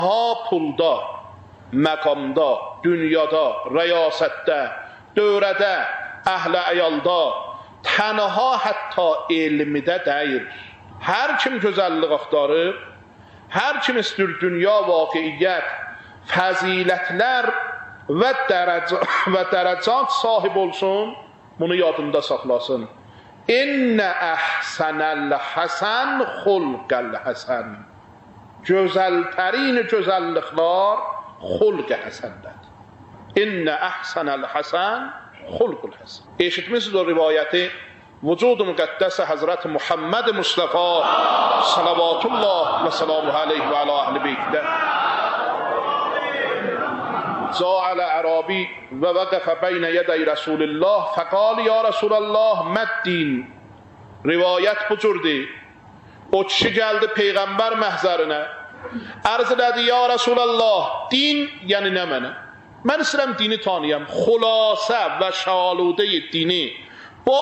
ha pulda, məqamda, dünyada, rəyasətdə, dövrədə, əhlə əyalda, tənha hətta elmidə deyir. Hər kim gözəllik axtarır, hər kim istəyir dünya vaqiiyyət, fəzilətlər və dərəcat sahib olsun, bunu yadında saxlasın. İnnə əhsənəl həsən xulqəl həsən. Gözəltərin gözəlliklər xulq-i həsəndədir. İnnə əhsənəl həsən xulqul həsən. Eşitmişsiniz o rivayəti vücud-u müqəddəsə Həzrət Muhammed Mustafa salavatullah və salamuhu aleyh və alə əhl-i beytdə زاعل عرابی و وقف بین یدی رسول الله فقال یا رسول الله مدین. Rivayət bu cürdür. O kişi gəldi Peyğəmbər məhzərinə. Arz elədi, ya Rasulallah, din yəni nə mənə? Mən istəyirəm dini tanıyam. Xülasə və şaludə dini bu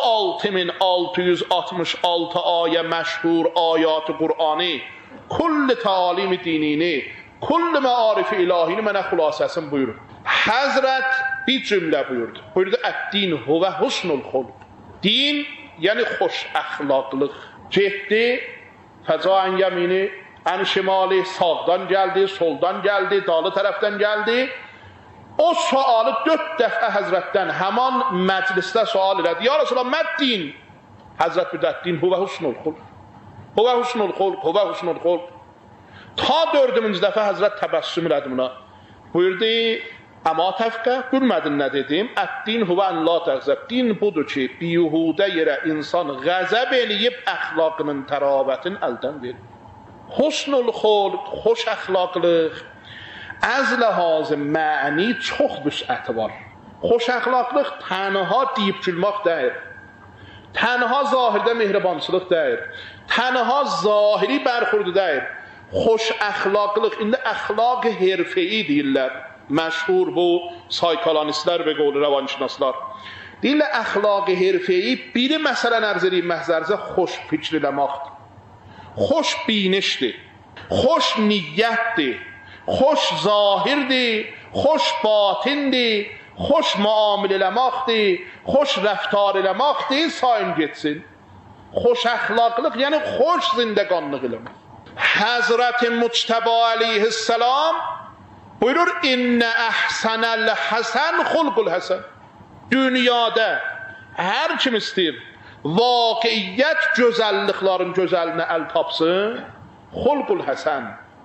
6666 ayə məşhur ayat-ı Qur'ani, kull talim dinini, kull məarif ilahini mənə xülasəsini buyurur. Həzrət bir cümlə buyurdu. Buyurdu, ət-din huvə husnul xulq. Din yəni xoş əxlaqlıq. Getdi, fəcaən yəmini, ən şimali, sağdan gəldi, soldan gəldi, dalı tərəfdən gəldi. O sualı 4 dəfə Həzrətdən həman məclisdə sual elədi. Ya Resulallah, məddin? Həzrət büdəddin, huvə husnul xulq. Huvə husnul xulq, huvə husnul xulq. Ta 4-cü dəfə Həzrət təbəssüm elədi buna. Buyurdu, əma təfqə, bilmədin nə dedim? Ət-din huvə ən la təğzəb. Din budur ki, biyuhudə yerə insan qəzəb eləyib əxlaqının təravətin əldən verir. Husnul xulq, xoş əxlaqlıq, az ləhaz məni çox vüsəti var. Xoş əxlaqlıq tənha deyib gülmək deyil. Tənha zahirdə mehribançılıq deyil. Tənha zahiri bərxurdu deyil. Xoş əxlaqlıq, indi əxlaq herfeyi deyirlər. Məşhur bu saykolonistlər və qovlu rəvanşinaslar. Deyirlər, əxlaq herfeyi biri məsələn ərz edib məhzərizə xoş fikr eləməkdir. Xoş binişdir, xoş niyyətdir, xoş zahirdir, xoş batindir, xoş müamil eləməkdir, xoş rəftar eləməkdir, sayın getsin. Xoş əxlaqlıq, yəni xoş zindəqanlıq eləmək. Həzrət Muctəba aleyhisselam buyurur, İnnə əhsənəl həsən xulqul həsən. Dünyada hər kim istəyir vaqiiyyət gözəlliklərin gözəlinə əl tapsın, xulqul həsən,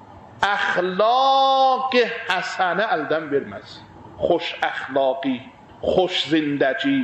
əxlaq-ı həsənə əldən verməz. Xoş əxlaqi, xoş zindəci,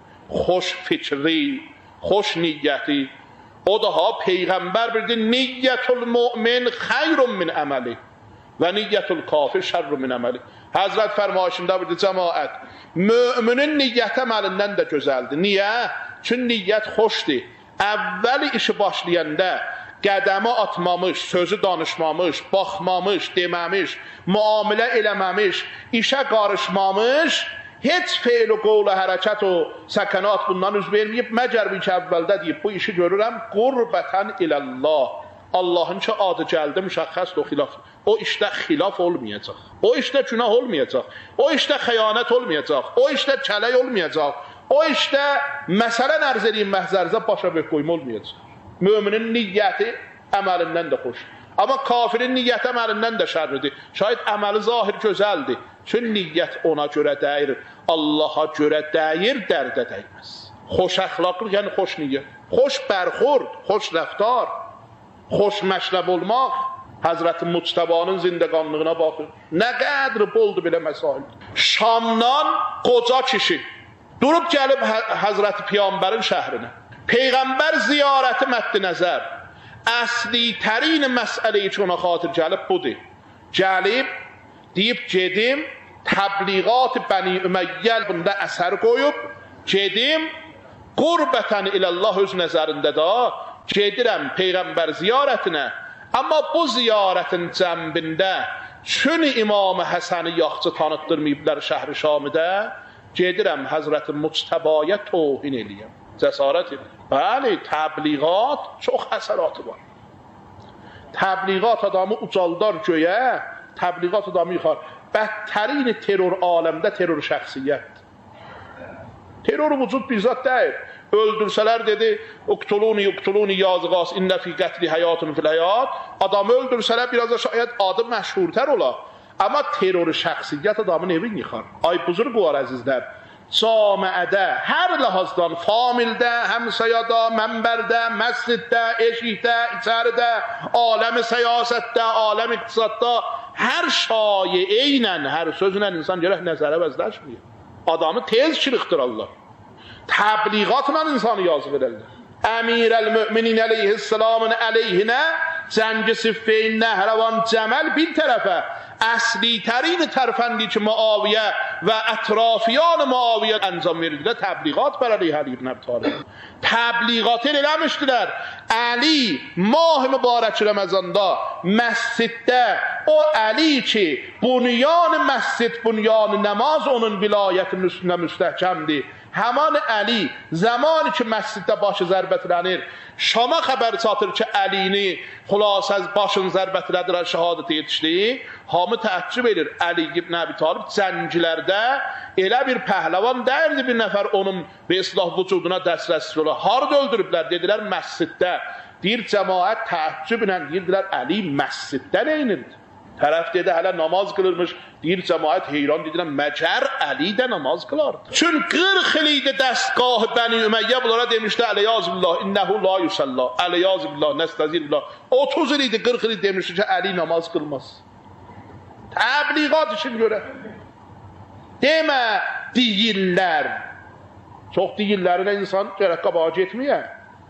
xoş fikri, xoş niyyəti. O daha Peyğəmbər bildi, niyyətul mümin xeyrun min əməli və niyyətul kafir şərrun min əməli. Həzrət fərmayışında bildi, cəmaət, müminin niyyət əməlindən də gözəldir. Niyə? Çünki niyyət xoşdur. Əvvəli işi başlayanda qədəmi atmamış, sözü danışmamış, baxmamış, deməmiş, müamilə eləməmiş, işə qarışmamış, heç feil o qovla hərəkət o səkanat bundan üz verməyib, məgər bir ki əvvəldə deyib, bu işi görürəm, qurbətən iləllah. Allahın ki adı gəldi, müşəxxəsdir o xilaf. O işdə xilaf olmayacaq. O işdə günah olmayacaq. O işdə xəyanət olmayacaq. O işdə kələk olmayacaq. O işdə məsələn ərz edeyim məhzərizə başa bök qoyma olmayacaq. Müminin niyyəti əməlindən də xoş. Amma kafirin niyyəti əməlindən də şərridir. Şayət əməli zahir gözəldir. Çünki niyyət ona görə dəyir. Allaha görə dəyir, dərdə dəyməz. Xoş əxlaqlıq, yəni xoş niyyət. Xoş bərxurd, xoş rəftar, xoş məşrəb olmaq. Həzrət Muctəbanın zindəqanlığına baxır. Nə qədri boldu belə məsail. Şamdan qoca kişi durub gəlib Həzrət Peyğəmbərin şəhrinə. Peyğəmbər ziyarəti məddi nəzər. Əsli tərin məsələyi ki ona xatir gəlib budur. Gəlib, deyib gedim, təbliğat-ı Bəni Üməyyəl bunda əsər qoyub, gedim, qurbətən iləllah öz nəzərində da, gedirəm Peyğəmbər ziyarətinə. Amma bu ziyarətin cəmbində, çünki İmam-ı Həsəni yaxçı tanıtdırmayıblar şəhri Şamidə, gedirəm Həzrət Muctəbaya tohin eləyəm. Cəsarət edir. Bəli, təbliğat çox həsəratı var. Təbliğat adamı ucaldar göyə, تبلیغات دا میخواد. بدترین terror alemde terror şəxsiyyət. Terror vücud bizzat deyil. Öldürsələr dedi, uqtuluni yazıqas, innə fi qətli həyatun fil həyat. Adamı öldürsələr biraz da şayət adı məşhurtər ola. Amma terror şəxsiyyət adamın evin yıxar. Ay buzurq var əzizlər. Camiədə, hər ləhazdan, famildə, həmsəyada, mənbərdə, məsciddə, eşikdə, içəridə, aləmi səyasətdə, aləmi iqtisadda, hər şayeynlə, hər sözlə insan görək nəzərə vəzləşməyir. Adamı tez çırıqdırarlar. Təbliğatla insanı yazıq edirlər. Əmirəl-Müminin əleyhisselamın əleyhinə Cəng-i Siffeyn, Nəhravan, Cəməl bir tərəfə əsli tərin tərfəndi ki Muaviyə və ətrafiyan Muaviyə əncam verildilə, təbliğat bər əleyh Əli ibn Əbi Talib. Təbliğat eləmişdilər. Əli mah mübarək Ramazanda məsciddə o Əli ki bunyan məscid, bunyan namaz onun vilayətinin üstünə müstəhkəmdir. Həman Əli zamanı ki məsciddə başı zərbətlənir, Şama xəbər çatır ki Əlini xülasə başın zərbətlədilər, şəhadətə yetişdi. Hamı təəccüb edir. Əli ibn Əbi Talib cənglərdə elə bir pəhləvan dəyirdi, bir nəfər onun və islah vücuduna dəstrəsiz ola. Harada öldürüblər? Dedilər məsciddə. Bir cəmaət təəccüblə deyirdilər Əli məsciddə neynirdi? Tərəf dedi hələ namaz qılırmış. Bir cəmaət heyran dedilər məcər Əli də namaz qılardı. Çün 40 il idi dəstgah Bəni Ümeyyə bunlara demişdi əleyazbillah innəhu la yusalla. Əleyazbillah nəstəzillah. 30 il idi 40 il demişdi ki Əli namaz qılmaz. Təbliğat için görə. Demə deyirlər. Çox deyirlərinə insan gərək qabağa getməyə.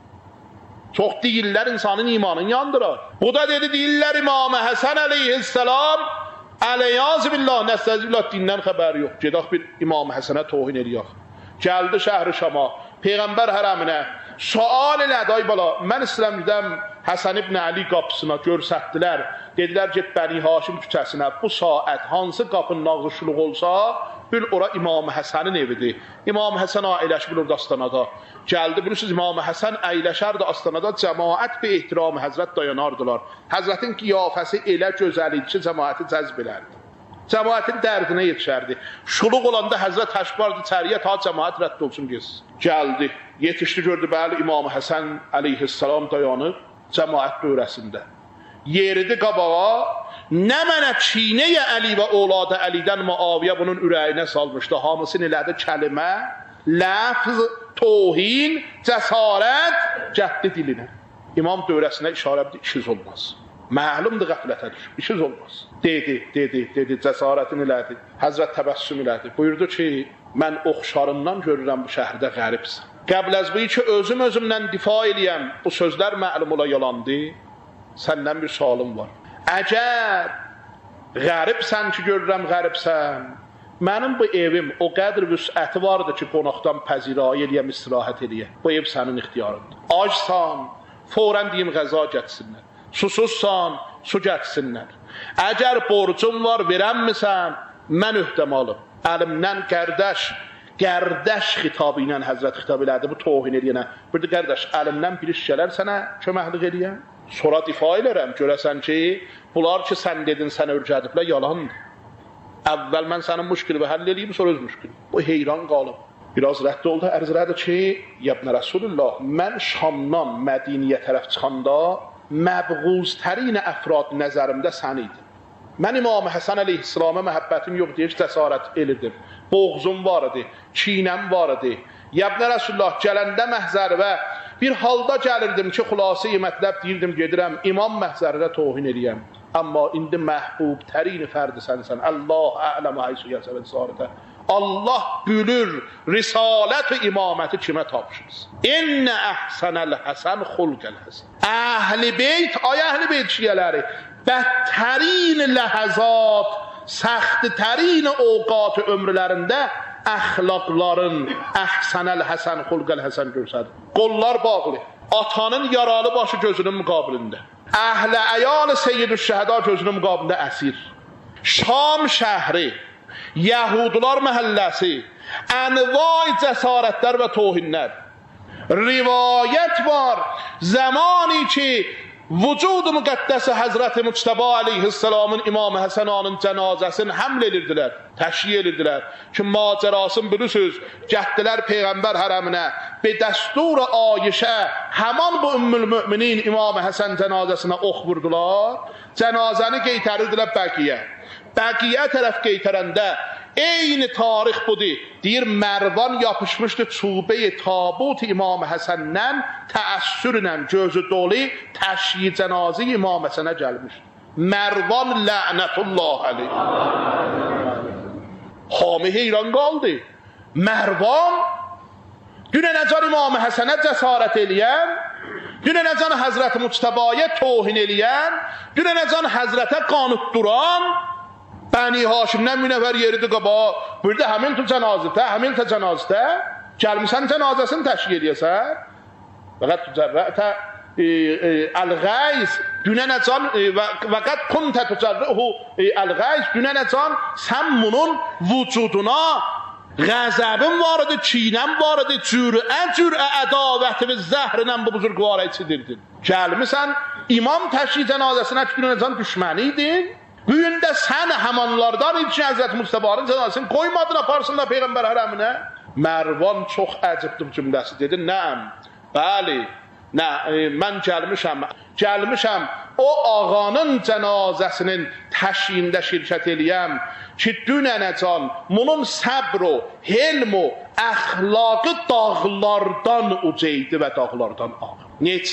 Çox deyirlər insanın imanını yandırar. Bu da dedi deyirlər İmam Həsən əleyhisselam əleyazbillah nəstəzillah dindən xəbəri yox. Gedək bir İmam Həsənə tohin eləyək. Gəldi şəhri Şama, Peyğəmbər hərəminə sual elədi ay bala. Mən istəyirəm gedəm Həsən ibn Əli qapısına görsətdilər. Dedilər get Bəni Haşim küçəsinə. Bu saat hansı qapının ağzı şuluq olsa bil ora İmam Həsənin evidir. İmam Həsən əyləşib orada astanada. Gəldi bilirsiniz İmam Həsən əyləşərdi astanada. Cəmaət bir ehtiramı Həzrət dayanardılar. Həzrətin qiyafəsi elə gözəl idi ki cəmaəti cəzb elərdi. Cəmaətin dərdinə yetişərdi. Şuluq olanda Həzrət təşbardı içəriyə ta cəmaət rədd olsun gəlsin. Gəldi. Yetişdi gördü bəli İmam Həsən əleyhisselam dayanıb cəmaət dövrəsində. Yeridi qabağa, nə mənə çiynəyə Əli və oladı Əlidən Muaviyə bunun ürəyinə salmışdı. Hamısını elədi kəlimə, ləfz, tohin, cəsarət, cəhdi dilinə. İmam dövrəsinə işarə etdi, işiniz olmaz. Məlumdur qəflətədir, işiniz olmaz. Dedi, cəsarətini elədi. Həzrət təbəssüm elədi. Buyurdu ki, mən oxşarından görürəm bu şəhərdə qəribsən. Qəbl az bu ki, özümdən difa eləyəm. Bu sözlər məlum ola yalandı. Səndən bir sualım var. Əgər qəribsən ki, görürəm qəribsən, mənim bu evim o qədr vüsəti vardı ki, qonaqdan pəzirayı eləyəm, istirahət eləyəm. Bu ev sənin ixtiyarındır. Acsan, fərən deyim qəza getsinlər. Susuzsan, su getsinlər. Əgər borcum var, verəmmisən, mən öhdəm alım. Əlimdən qərdəş xitabı ilə Həzrət xitab elədi, bu tohin eləyənə. Burada qərdəş, əlimdən bir iş gələr sənə köməklik eləyəm. Sonra difa elərəm, görəsən ki, bunlar ki, sən dedin, sən örgədiblər, yalandır. Əvvəl mən sənin müşkili və həll eləyim, sonra öz müşkili. Bu heyran qalıb. Biraz rədd oldu, ərz elədi ki, yəbnə Rasulullah, mən Şamdan Mədiniyə tərəf çıxanda məbğuztərin əfrad nəzərimdə sən idin. Mən İmam Həsən əleyhisselama məhəbbətim yox deyir, cəsarət elirdim. Boğzum var idi, çiynəm var idi. Yəbnə Rasulullah gələndə məhzərvə bir halda gəlirdim ki, xülasəyi mətləb deyirdim, gedirəm, imam məhzərinə tohin eləyəm. Amma indi məhbub tərini fərdi sənsən. Allah ələmə haysu yəsəvət zarətə. Allah bülür risalət və imaməti kimə tapışırız. İnnə əhsənəl həsən xulqəl həsən. Əhl-i beyt, ay əhl-i beyt şiyələri, bədtərin ləhəzat, səxtitərin ovqat ömrlərində əxlaqların əhsənəl həsən xulqəl həsən görsədir. Qollar bağlı, atanın yaralı başı gözünün müqabilində. Əhl-i əyal seyyid-ü-şəhəda gözünün müqabilində əsir. Şam şəhri, Yəhudular məhəlləsi, ənvay cəsarətlər və tohinlər. Rivayət var, zamani ki, vücud müqəddəs Həzrət Muctəba aleyhisselamın İmam Həsən ağanın cənazəsini həml edirdilər, təşyiə edirdilər ki, macərasını bilirsiniz, getdilər Peyğəmbər hərəminə, be dəstur Ayişə həman bu Ümmül Müminin İmam Həsən cənazəsinə ox vurdular, cənazəni qeytərirdilər Bəqiyə. Bəqiyə tərəf qeytərəndə eyni tarix budur. Deyir, Mərvan yapışmışdı çubeyi tabut İmam Həsəndən təəssürlə gözü dolu təşyi cənazı İmam Həsənə gəlmişdi. Mərvan lənətullah aleyh. Hamı heyran qaldı. Mərvan dünənəcən İmam Həsənə cəsarət eləyən, dünənəcən Həzrət Muctəbaya tohin eləyən, dünənəcən Həzrətə qanut duran Bəni Haşimdən münəvvər yeridir qaba, burada həmin tu cənazətə, həmin tu cənazətə, gəlmişsən cənazəsini təşkil edəsən, vəqət tücərrətə əl-Qəys, dünənəcan, vəqət kuntə tücərrəhu əl-Qəys, dünənəcan, sən bunun vücuduna qəzəbin var idi, çiynəm var idi, cürə ədavəti və zəhrinən bu buzurqvara içidirdin. Gəlmişsən, imam təşkil cənazəsinə ki, dünənəcan düşməni idin, bugün də sən həmanlardan için Həzrət Mustafanın cənazəsini qoymadın aparsınlar Peyğəmbər hərəminə. Mərvan çox əcibdir cümləsi dedi. Nəm, bəli, mən gəlmişəm o ağanın cənazəsinin təşyində şirkət eləyəm ki, dünənəcan bunun səbr o, helm o, əxlaqı dağlardan ucaydı və dağlardan ağır.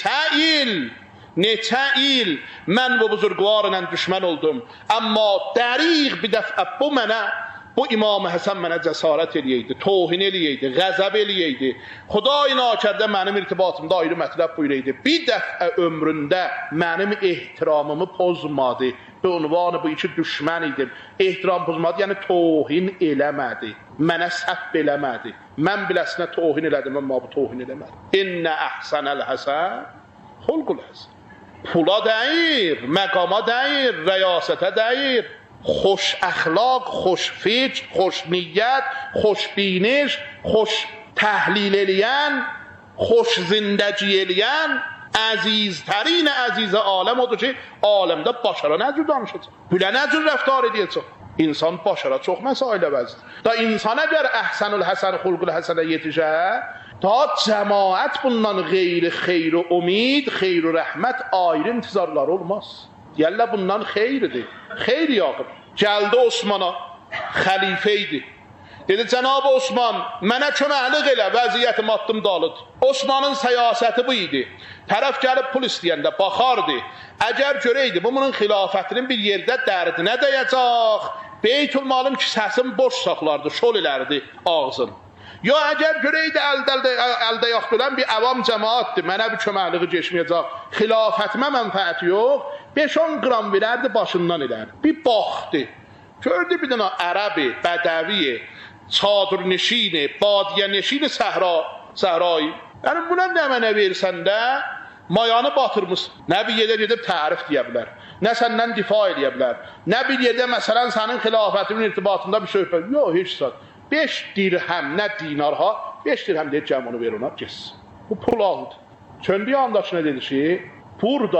Neçə il mən bu buzurqvarla düşmən oldum. Amma dəriq bir dəfə bu mənə, bu İmam Həsən mənə cəsarət eləyəydi, tohin eləyəydi, qəzəb eləyəydi. Xuday nakərdə mənim irtibatımda ayrı mətləb buyurəydi. Bir dəfə ömründə mənim ehtiramımı pozmadı. Bu unvanı bu iki düşmən idim. Ehtiram pozmadı, yəni tohin eləmədi. Mənə səhv eləmədi. Mən biləsinə tohin elədim, amma bu tohin eləmədi. İnnə əhsənəl həsən, xulqul həsən. Pula dəyir, məqama dəyir, rəyasətə dəyir. Xoş əxlaq, xoş fikr, xoş niyyət, xoş biniş, xoş təhlil eləyən, xoş zindəci eləyən, əziztərin əzizə aləm odur ki, aləmdə başara nə cür danışacaq? Bülə nə cür rəftar edəcək? İnsan başara çox məsailə vəzdir. Da insan əgər əhsənül həsən, xulqul həsənə yetişə, ta cəmaət bundan qeyri xeyri umid, xeyri rəhmət ayrı intizarları olmaz. Deyərlər bundan xeyridir. Xeyr yağır. Gəldi Osmana, xəlifə idi. Dedi, Cənab-ı Osman, mənə köməklik elə, vəziyyətim addım dalıd. Osmanın səyasəti bu idi. Tərəf gəlib pul istəyəndə baxardı. Əgər görəydi, bunun xilafətinin bir yerdə dərdinə dəyəcək, Beytülmalın kisəsini boş saxlardı, şol ilərdi ağzın. Ya əgər görəydi əldə yaxdılən bir əvam cəmaatdır, mənə bir köməkliği geçməyəcək, xilafətimə mənfəəti yox, 5-10 qram verərdi, başından edərdi. Bir baxdı, gördü bir dənə ərəbi, bədəvi, çadırneşini, badiyəneşini səhrayı. Yəni buna nə mənə versən də, mayanı batırmışsın. Nə bir yerdə gedib tərif deyə bilər, nə səndən difa edə bilər, nə bir yerdə məsələn sənin xilafətinin irtibatında bir söhbət. Yox, heç saat. 5 dirhəm, nə dinar ha, 5 dirhəm deyib cəm onu ver ona, geçsin. Bu pul aldı. Çöndüyü andaç nə dedi ki, burada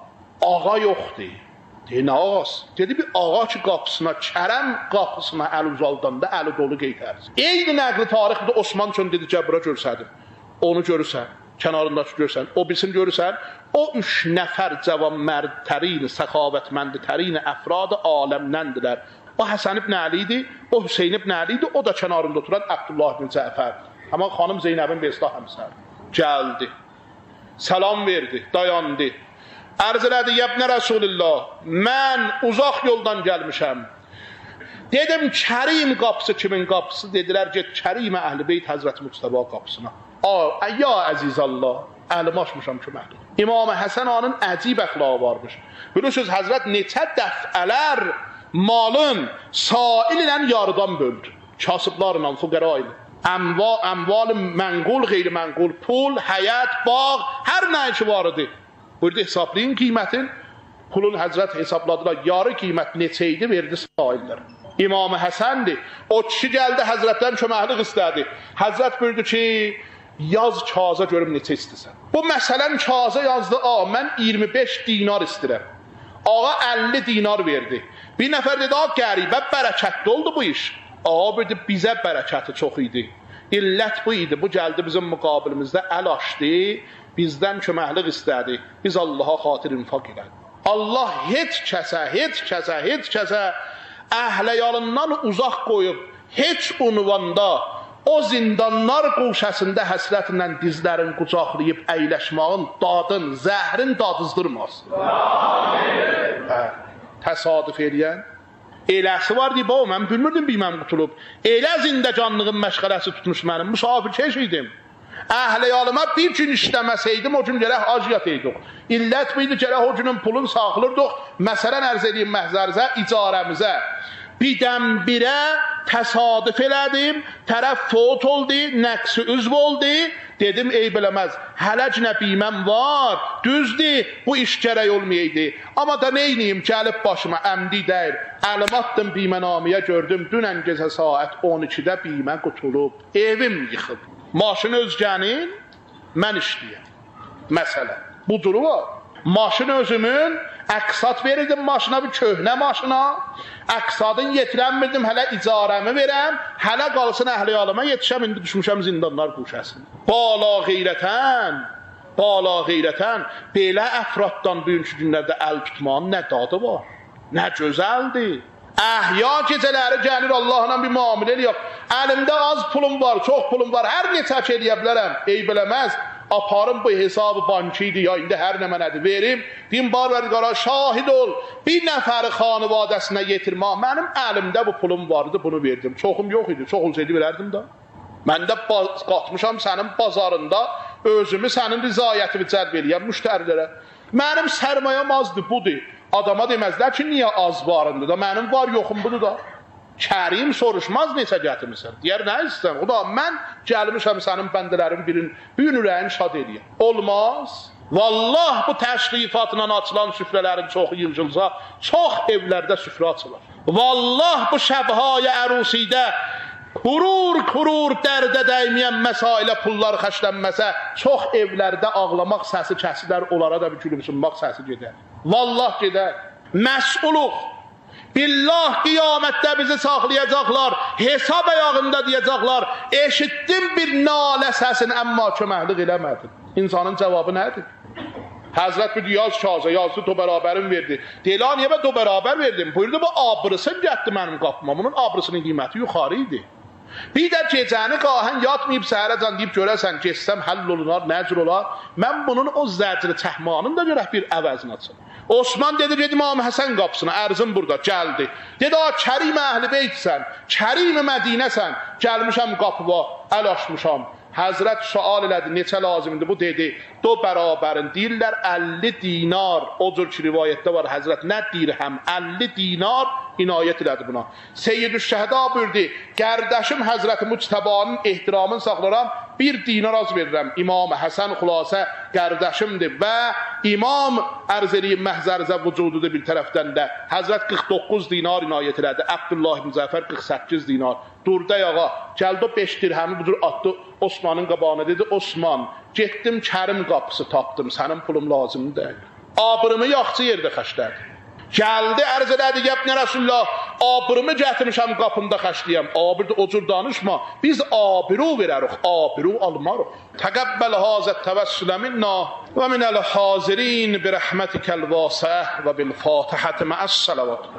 ağa yoxdur. Deyir, nə ağası? Dedi, bir ağa ki qapısına, kərəm qapısına əl uzaldanda əli dolu qeytərsin. Eyni nəqli tarixdə Osman çön dedi, Cəbra görsədim. Onu görürsən, kənarındakı görürsən, o bilsin görürsən, o 3 nəfər cavan mərdtərin, səxavətmənditərin əfrad aləmləndilər. O Həsən ibn Əli idi, o Hüseyin ibn Əli idi, o da kənarında oturan Abdullah ibn Cəfər. Amma xanım Zeynəbin Besda həmsər. Gəldi, salam verdi, dayandı. Ərz elədi, yəbnə Rasulillah, mən uzaq yoldan gəlmişəm. Dedim, Kərim qapısı kimin qapısı? Dedilər, get Kərim Əhl-i Beyt Həzrət Muctəba qapısına. Ya əziz Allah, əlimi açmışam ki, məhlum. İmam Həsən ağanın əcib əxlağı varmış. Bilirsiniz, Həzrət neçə dəfələr malın sail ilə yarıdan böldü. Kasıblarla, fuqara ilə. Əmval mənqul, qeyri-mənqul, pul, həyət, bağ, hər nə ki var idi. Burada hesablayın qiymətin. Pulun Həzrət hesabladılar. Yarı qiymət neçə idi, verdi saillər. İmam Həsəndir. O kişi gəldi, Həzrətdən köməklik istədi. Həzrət buyurdu ki, Yaz kağıza görüm neçə istəsən. Bu məsələn kağıza yazdı, mən 25 dinar istəyirəm. Ağa 50 dinar verdi. Bir nəfər dedi, qəribə bərəkətli oldu bu iş. Ağa dedi, bizə bərəkəti çox idi. İllət bu idi, bu gəldi bizim müqabilimizdə əl açdı, bizdən köməklik istədi. Biz Allaha xatir infaq elədik. Allah heç kəsə əhlə-yalından uzaq qoyub, heç unvanda o zindanlar quşəsində həsrətlə dizlərin qucaqlayıb əyləşmağın dadın, zəhrin dadızdırmaz. Təsadüf eləyən. Eləsi var deyib, mən bilmirdim bilməm qutulub. Elə zindəcanlığın məşğələsi tutmuş mənim, müsafirkeş idim. Əhlə-yalıma bir gün işləməsəydim, o gün gərək aciyat eydik. İllət buydu, gərək o günün pulunu saxılırdıq. Məsələn, ərz edeyim məhzərizə, icarəmizə. Birdən-birə təsadüf elədim, tərəf fot oldu, nəqsi üzv oldu. Dedim, ey biləməz, hələ nə biməm var, düzdür, bu iş gərək olmayaydı. Amma da neyniyim, gəlib başıma əmdi deyir, əlim attım bimənamiyə gördüm, dünən gecə saat 12-də bimə qutulub, evim yıxıb. Maşın özgənin, mən işləyəm. Məsələn, bu duru var. Maşın özümün, əqsat verirdim maşına, bir köhnə maşına, əqsadın yetirənmirdim, hələ icarəmi verəm, hələ qalsın əhli-yalıma yetişəm, indi düşmüşəm zindanlar quşəsində. Bala qeyrətən, belə əfraddan bugünkü günlərdə əl tutmanın nə dadı var, nə gözəldir. Əhya gecələri gəlir Allahla bir müamilə eləyək. Əlimdə az pulum var, çox pulum var, hər ne çək eləyə bilərəm, ey biləməz. Aparım bu hesabı bankiydi ya indi hər nə mənədir verim. Deyim, barbəriqara şahid ol, bir nəfəri xanivadəsinə yetirmə. Mənim əlimdə bu pulum vardı, bunu verdim. Çoxum yox idi, çox olsaydı verərdim da. Mən də qatmışam sənin bazarında, özümü sənin rizayətini cəlb eləyəm müştərilərə. Mənim sərmayəm azdır, budur. Adama deməzlər ki, niyə az varındır da, mənim var yoxum budur da. Kərim soruşmaz neçə gətirmirsən. Deyər, nə istəyəm? O da, mən gəlmişəm sənin bəndələrin birinin, bir ürəyin şad eləyəm. Olmaz. Vallah bu təşrifatla açılan süfrələrin çoxu yılcılsa, çox evlərdə süfrə açılar. Vallah bu şəbhaya ərusidə kurur dərdə dəyməyən məsailə pullar xəşlənməsə, çox evlərdə ağlamaq səsi kəsilər, onlara da bir gülümsünmək səsi gedər. Vallah gedər. Məs'uluq. Billah qiyamətdə bizi saxlayacaqlar, hesab ayağında deyəcəklər, eşitdim bir nalə səsini, əmma köməklik eləmədin. İnsanın cavabı nədir? Həzrət bir yaz kağıza, yazdı, do bərabərim verdi. Deyila, niyə ben do bərabər verdim? Buyurdu, bu abrısın getdi mənim qapıma, bunun abrısının qiyməti yuxarı idi. Bir də gecəni qahən yatmayıb səhərəcən deyib görəsən, geçsəm həll olunar, nəcr olar. Mən bunun o zəcri çəhmanın da görək bir əvəzini açım. Osman dedi, İmam Həsən qapısına, ərzim burada, gəldi. Dedi, Kərim əhl-i beytsən, Kərim Mədinəsən, gəlmişəm qapıva, əl açmışam. Həzrət sual elədi, neçə lazımdır? Bu dedi, do bərabərin, deyirlər 50 dinar, o cür ki rivayətdə var, Həzrət nə dirhəm, 50 dinar inayət elədi buna. Seyyid-ü-Şəhda buyurdu, qərdəşim Həzrət Müctəbanın ehtiramını saxlaram, 1 dinar az verirəm. İmam Həsən xülasə qərdəşimdir və İmam ərz-i məhzərizə vücududur bir tərəfdən də. Həzrət 49 dinar inayət elədi, Əbdullah ibn Zəfər 48 dinar. Durda yağa, gəldi o 5 dirhəmi budur atdı Osmanın qabağına, dedi, Osman, getdim Kərim qapısı tapdım, sənin pulum lazım deyil. Abırımı yaxçı yerdə xəşlədi. Gəldi, ərz elədi, gəbnə Rasulullah, abırımı gətirmişəm qapında xəşləyəm. Abirdə o cür danışma, biz abiru verərik, abiru almarıq. Təqəbbəl hazət təvəssülə minnə və minəl hazirin bi rəhmətikəl vasəh və bil fatihəti məəs-sələvat.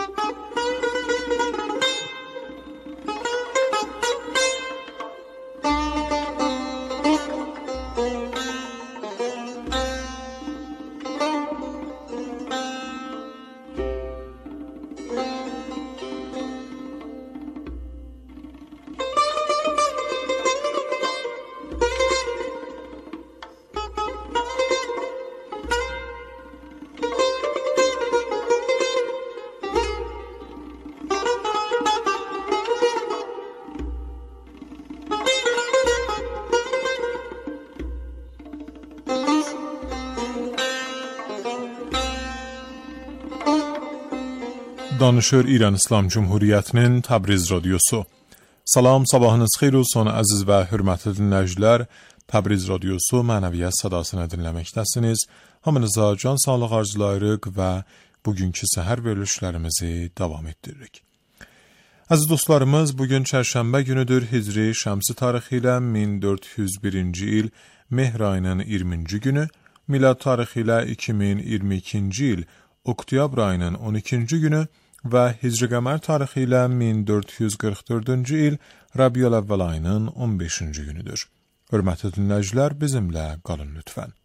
Danışır İran İslam Cumhuriyyətinin Təbriz Radiosu. Salam, sabahınız xeyir olsun əziz və hörmətli dinləyicilər. Təbriz Radiosu mənəviyyat sadasını dinləməkdəsiniz. Hamınıza can sağlıq arzulayırıq və bugünkü səhər verilişlərimizi davam etdiririk. Əziz dostlarımız, bugün çərşənbə günüdür. Hicri şəmsi tarixi ilə 1401-ci il Mehr ayının 20-ci günü, milad tarixi ilə 2022-ci il oktyabr ayının 12-ci günü və Hicri qəmər tarixi ilə 1444-cü il Rabiul Əvvəl ayının 15-ci günüdür. Hörmətli dinləyicilər, bizimlə qalın lütfən.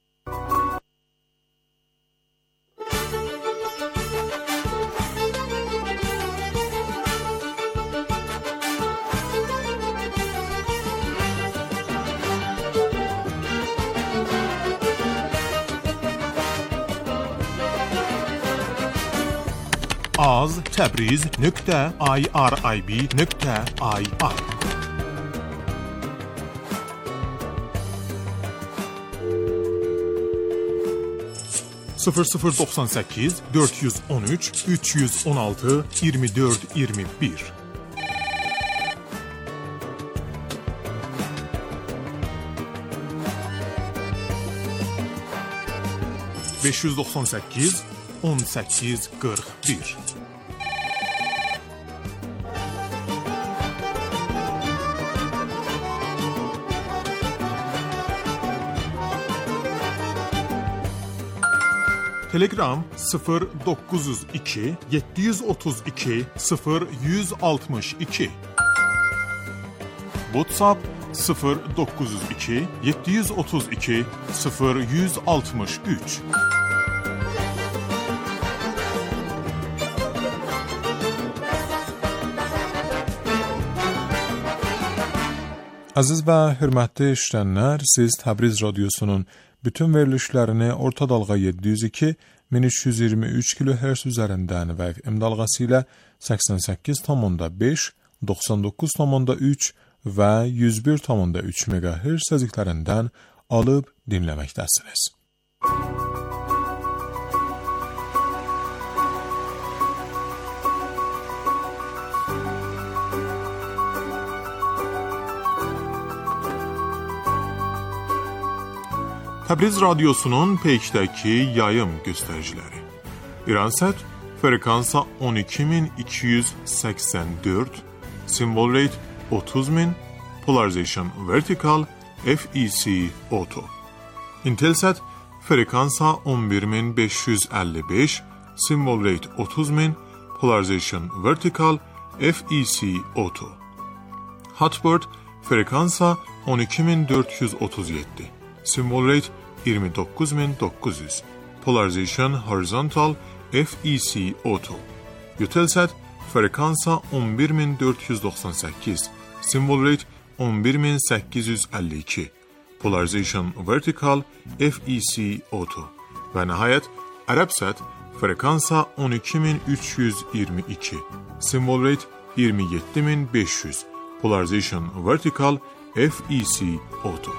az.tebriz.irib.ir 0098 413 316 24 21 598 18 41 Telegram 0902 732 0162 WhatsApp 0902 732 0163 Aziz və hörmətli işləyənlər, siz Təbriz Radiosunun bütün verilişlərini orta dalğa 702 1323 kHz üzərindən və FM dalğası ilə 88,5, 99,3 və 101,3 MHz səziqlərindən alıb dinləməkdəsiniz. Təbriz Radiosunun peykdəki yayım göstəriciləri. İransat frekansa 12284, symbol rate 30000, polarization vertical, FEC auto. Intelsat frekansa 11555, symbol rate 30000, polarization vertical, FEC auto. Hotbird frekansa 12437, symbol rate 29900, polarization horizontal, FEC auto. Eutelsat frekansa 11498, symbol rate 11852, polarization vertical, FEC auto. Və nəhayət Arabsat frekansa 12322, symbol rate 27500, polarization vertical, FEC auto.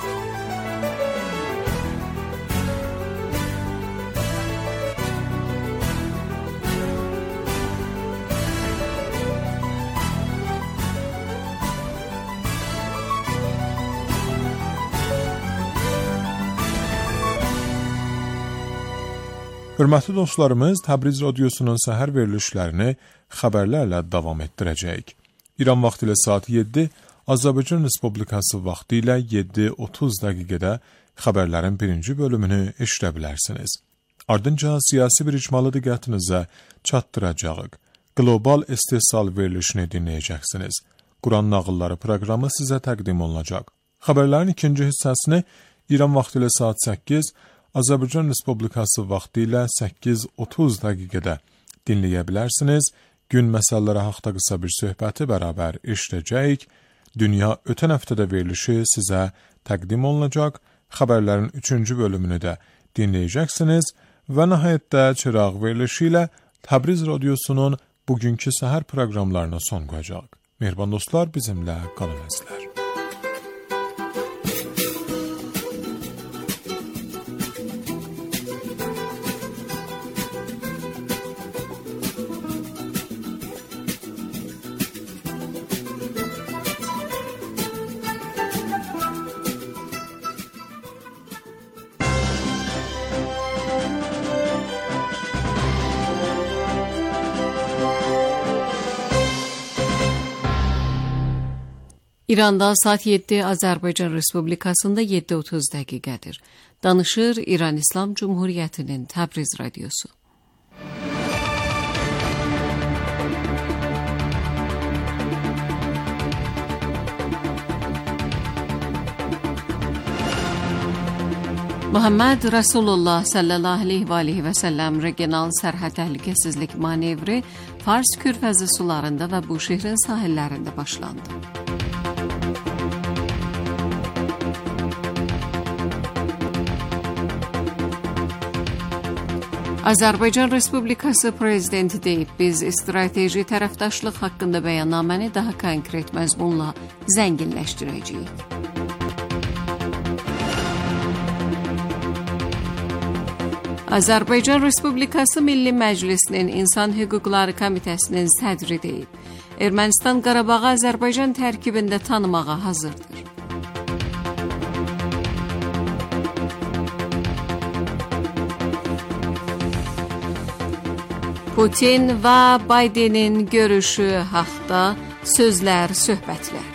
Hörmətli dostlarımız, Təbriz Radiosunun səhər verilişlərini xəbərlərlə davam etdirəcəyik. İran vaxtı ilə saat 7, Azərbaycan Respublikası vaxtı ilə 7:30 dəqiqədə xəbərlərin birinci bölümünü eşidə bilərsiniz. Ardınca siyasi bir icmalı diqqətinizə çatdıracağıq. Qlobal istehsal verilişini dinləyəcəksiniz. Quran nağılları proqramı sizə təqdim olunacaq. Xəbərlərin ikinci hissəsini İran vaxtı ilə saat 8, Azərbaycan Respublikası vaxtı ilə 8:30 dəqiqədə dinləyə bilərsiniz. Gün məsələləri haqqında qısa bir söhbəti bərabər eşidəcəyik. Dünya ötən həftədə verilişi sizə təqdim olunacaq. Xəbərlərin 3-cü bölümünü də dinləyəcəksiniz və nəhayətdə çıraq verilişi ilə Təbriz Radiosunun bugünkü səhər proqramlarına son qoyacaq. Mehriban dostlar, bizimlə qalın əzizlər. İranda saat 7, Azərbaycan Respublikasında 7:30 dəqiqədir. Danışır İran İslam Cumhuriyyətinin Təbriz Radiosu. Muhammed Rasulullah sallallahu aleyhi və səlləm regional sərhəd təhlükəsizlik manevri Fars Körfəzi sularında və bu şəhrin sahillərində başlandı. Azərbaycan Respublikası Prezidenti deyib, biz strateji tərəfdaşlıq haqqında bəyannaməni daha konkret məzmunla zənginləşdirəcəyik. Azərbaycan Respublikası Milli Məclisinin İnsan Hüquqları Komitəsinin sədri deyib, Ermənistan Qarabağı Azərbaycan tərkibində tanımağa hazırdır. Putin və Bidenin görüşü haqda sözlər, söhbətlər.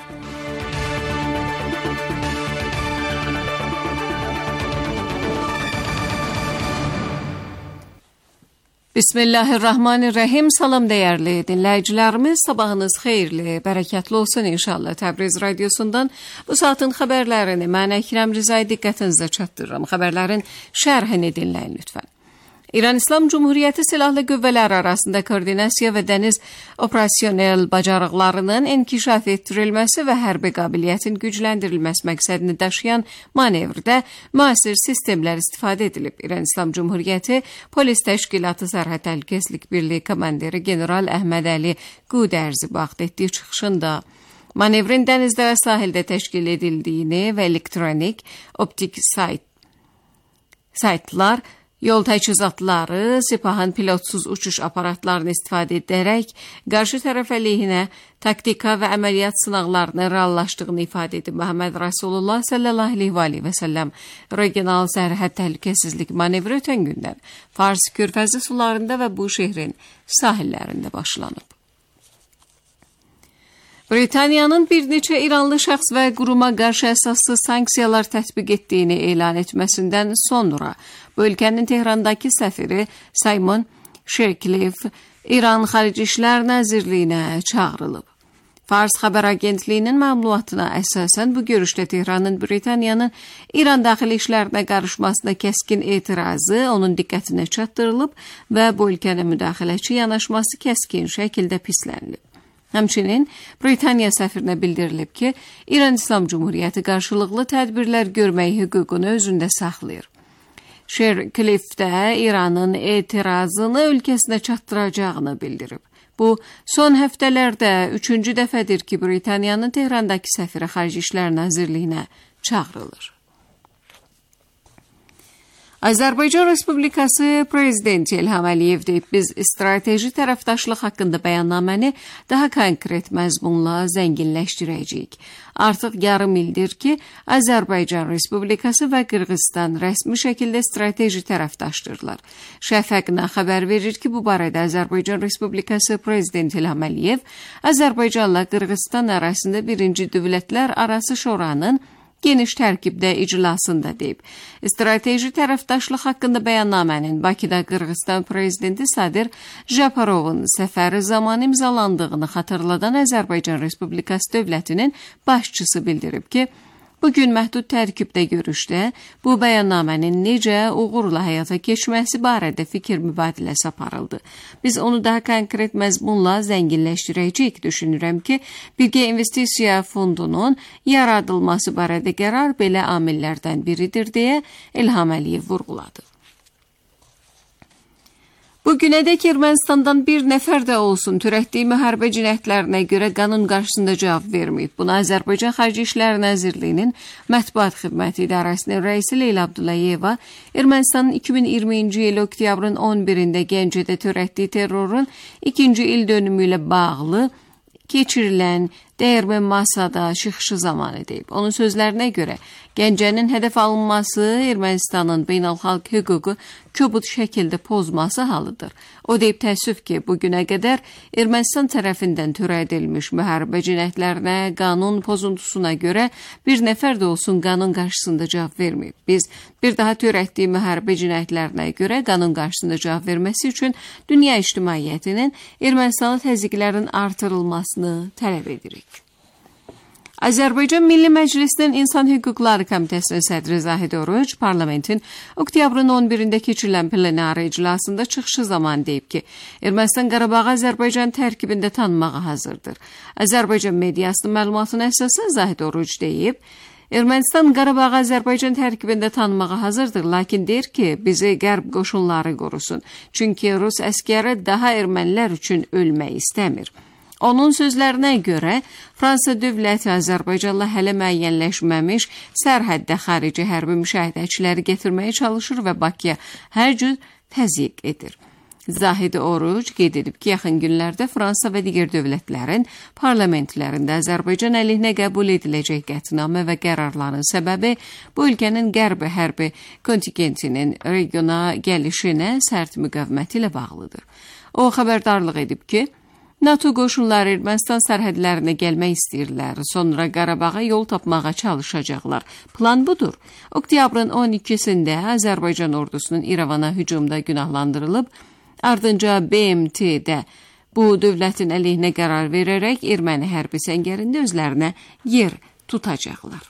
Bismillahirrahmanirrahim. Salam dəyərli dinləyicilərimiz, sabahınız xeyirli, bərəkətli olsun inşallah. Təbriz Radiosundan bu saatin xəbərlərini mən Əkrəm Rizay diqqətinizə çatdırıram. Xəbərlərin şərhini dinləyin lütfən. İran İslam Cumhuriyyəti Silahlı Qüvvələr arasında koordinasiya və dəniz operasyonel bacarıqlarının inkişaf etdirilməsi və hərbi qabiliyyətin gücləndirilməsi məqsədini daşıyan manevrdə müasir sistemlər istifadə edilib. İran İslam Cumhuriyyəti Polis Təşkilatı Sərhəd Təhlükəsizlik Birliyi komandiri General Əhməd Əli Qudərzi vaxt etdiyi çıxışında manevrin dənizdə və sahildə təşkil edildiyini və elektronik, optik saytlar, yol təchizatları, Sepahın pilotsuz uçuş aparatlarını istifadə edərək qarşı tərəf əleyhinə taktika və əməliyyat sınaqlarını reallaşdığını ifadə edib. Muhammed Rasulullah sallallahu aleyhi və səlləm regional sərhəd təhlükəsizlik manevri ötən gündən Fars Körfəzi sularında və bu şəhrin sahillərində başlanıb. Britaniyanın bir neçə İranlı şəxs və quruma qarşı əsaslı sanksiyalar tətbiq etdiyini elan etməsindən sonra bu ölkənin Tehrandakı səfiri Simon Shercliffe İran Xarici İşlər Nazirliyinə çağırılıb. Fars xəbər agentliyinin məlumatına əsasən bu görüşdə Tehranın Britaniyanın İran daxili işlərinə qarışmasına kəskin etirazı onun diqqətinə çatdırılıb və bu ölkənin müdaxiləçi yanaşması kəskin şəkildə pislənilib. Həmçinin Britaniya səfirinə bildirilib ki, İran İslam Cumhuriyyəti qarşılıqlı tədbirlər görmək hüququnu özündə saxlayır. Shercliffe də İranın etirazını ölkəsinə çatdıracağını bildirib. Bu, son həftələrdə 3-cü dəfədir ki, Britaniyanın Tehrandakı səfiri Xarici İşlər Nazirliyinə çağırılır. Azərbaycan Respublikası Prezidenti İlham Əliyev deyib, biz strateji tərəfdaşlıq haqqında bəyannaməni daha konkret məzmunla zənginləşdirəcəyik. Artıq yarım ildir ki, Azərbaycan Respublikası və Qırğızstan rəsmi şəkildə strateji tərəfdaşdırlar. Şəfəqnə xəbər verir ki, bu barədə Azərbaycan Respublikası Prezidenti İlham Əliyev Azərbaycanla Qırğızstan arasında 1-ci Dövlətlər Arası Şuranın geniş tərkibdə iclasında deyib. Strateji tərəfdaşlıq haqqında bəyannamənin Bakıda Qırğızstan prezidenti Sadir Japarovun səfəri zamanı imzalandığını xatırladan Azərbaycan Respublikası dövlətinin başçısı bildirib ki, bugün məhdud tərkibdə görüşdə bu bəyannamənin necə uğurla həyata keçməsi barədə fikir mübadiləsi aparıldı. Biz onu daha konkret məzmunla zənginləşdirəcəyik. Düşünürəm ki, Birgə İnvestisiya Fondunun yaradılması barədə qərar belə amillərdən biridir deyə İlham Əliyev vurğuladı. Bugünədək Ermənistandan bir nəfər də olsun törətdiyi müharibə cinayətlərinə görə qanun qarşısında cavab verməyib. Bunu Azərbaycan Xarici İşlər Nazirliyinin Mətbuat Xidməti İdarəsinin rəisi Leyla Abdullayeva Ermənistanın 2020-ci il oktyabrın 11-də Gəncədə törətdiyi terrorun 2-ci il dönümü ilə bağlı keçirilən dəyirmi masada çıxışı zamanı deyib. Onun sözlərinə görə Gəncənin hədəf alınması Ermənistanın beynəlxalq hüququ kobud şəkildə pozması halıdır. O deyib təəssüf ki, bugünə qədər Ermənistan tərəfindən törədilmiş müharibə cinayətlərinə qanun pozuntusuna görə bir nəfər də olsun qanun qarşısında cavab verməyib. Biz bir daha törətdiyi müharibə cinayətlərinə görə qanun qarşısında cavab verməsi üçün dünya ictimaiyyətinin Ermənistanlı təzyiqlərin artırılmasını tələb edirik. Azərbaycan Milli Məclisinin İnsan Hüquqları Komitəsinin sədri Zahid Oruc, parlamentin oktyabrın 11-də keçirilən plenari iclasında çıxışı zaman deyib ki, Ermənistan Qarabağı Azərbaycan tərkibində tanımağa hazırdır. Azərbaycan mediasının məlumatına əsasən Zahid Oruc deyib, Ermənistan Qarabağı Azərbaycan tərkibində tanımağa hazırdır, lakin deyir ki, bizi qərb qoşunları qorusun. Çünki Rus əskəri daha ermənilər üçün ölmək istəmir. Onun sözlərinə görə, Fransa dövləti Azərbaycanla hələ müəyyənləşməmiş sərhəddə xarici hərbi müşahidəçiləri gətirməyə çalışır və Bakıya hər cür təzyiq edir. Zahid Oruc qeyd edib ki, yaxın günlərdə Fransa və digər dövlətlərin parlamentlərində Azərbaycan əleyhinə qəbul ediləcək qətnamə və qərarların səbəbi bu ölkənin qərbi hərbi kontingentinin regiona gəlişinə sərt müqaviməti ilə bağlıdır. O xəbərdarlıq edib ki, NATO qoşunları Ermənistan sərhədlərinə gəlmək istəyirlər, sonra Qarabağa yol tapmağa çalışacaqlar. Plan budur. Oktyabrın 12-sində Azərbaycan ordusunun İrəvana hücumda günahlandırılıb, ardınca BMT-də bu dövlətin əleyhinə qərar verərək erməni hərbi səngərində özlərinə yer tutacaqlar.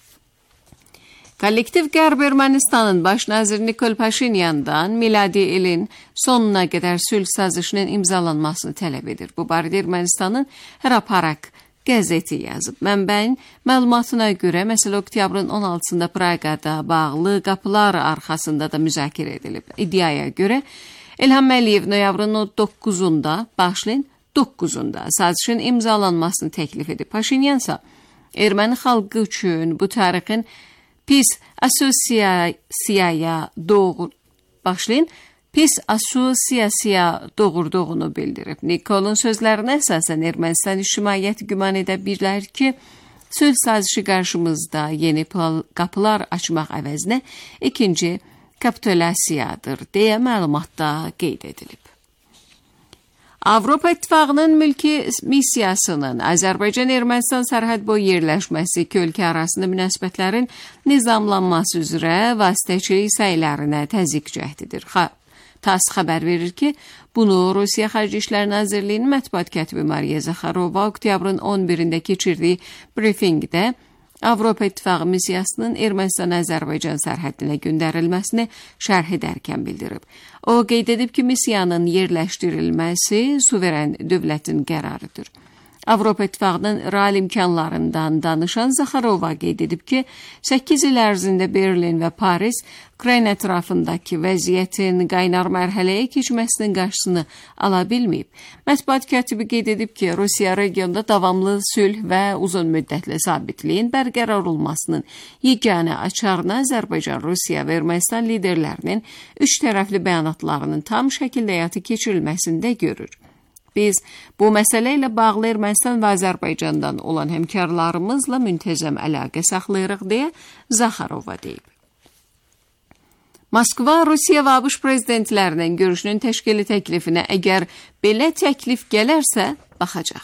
Kollektiv Qərb Ermənistanın baş naziri Nikol Paşinyandan miladi ilin sonuna qədər sülh sazişinin imzalanmasını tələb edir. Bu barədə Ermənistanın Hraparak qəzeti yazıb. Mənbəyin məlumatına görə, məsələ oktyabrın 16-sında Praqada bağlı qapılar arxasında da müzakirə edilib. İddiaya görə, İlham Əliyev noyabrın 9-unda, başlayın 9-unda sazişin imzalanmasını təklif edib. Paşinyansa, erməni xalqı üçün bu tarixin pis asosiyasiya doğurduğunu bildirib. Nikolun sözlərinə əsasən Ermənistan ictimaiyyəti güman edə bilər ki, sülh sazişi qarşımızda yeni qapılar açmaq əvəzinə ikinci kapitulyasiyadır deyə məlumatda qeyd edilib. Avropa İttifaqının mülki missiyasının Azərbaycan-Ermənistan sərhəd boyu yerləşməsi iki ölkə arasında münasibətlərin nizamlanması üzrə vasitəçilik səylərinə təzyiq cəhdidir. TASS xəbər verir ki, bunu Rusiya Xarici İşlər Nazirliyinin mətbuat katibi Mariya Zakharova oktyabrın 11-də keçirdiyi brifinqdə Avropa İttifaqı missiyasının Ermənistan-Azərbaycan sərhədinə göndərilməsini şərh edərkən bildirib. O qeyd edib ki, missiyanın yerləşdirilməsi suveren dövlətin qərarıdır. Avropa İttifaqının real imkanlarından danışan Zakharova qeyd edib ki, 8 il ərzində Berlin və Paris Ukrayna ətrafındakı vəziyyətin qaynar mərhələyə keçməsinin qarşısını ala bilməyib. Mətbuat katibi qeyd edib ki, Rusiya regionda davamlı sülh və uzun müddətli sabitliyin bərqərar olmasının yeganə açarını Azərbaycan, Rusiya və Ermənistan liderlərinin üç tərəfli bəyanatlarının tam şəkildə həyata keçirilməsində görür. Biz bu məsələ ilə bağlı Ermənistan və Azərbaycandan olan həmkarlarımızla müntəzəm əlaqə saxlayırıq deyə Zakharova deyib. Moskva, Rusiya və ABŞ prezidentlərinin görüşünün təşkili təklifinə əgər belə təklif gələrsə, baxacaq.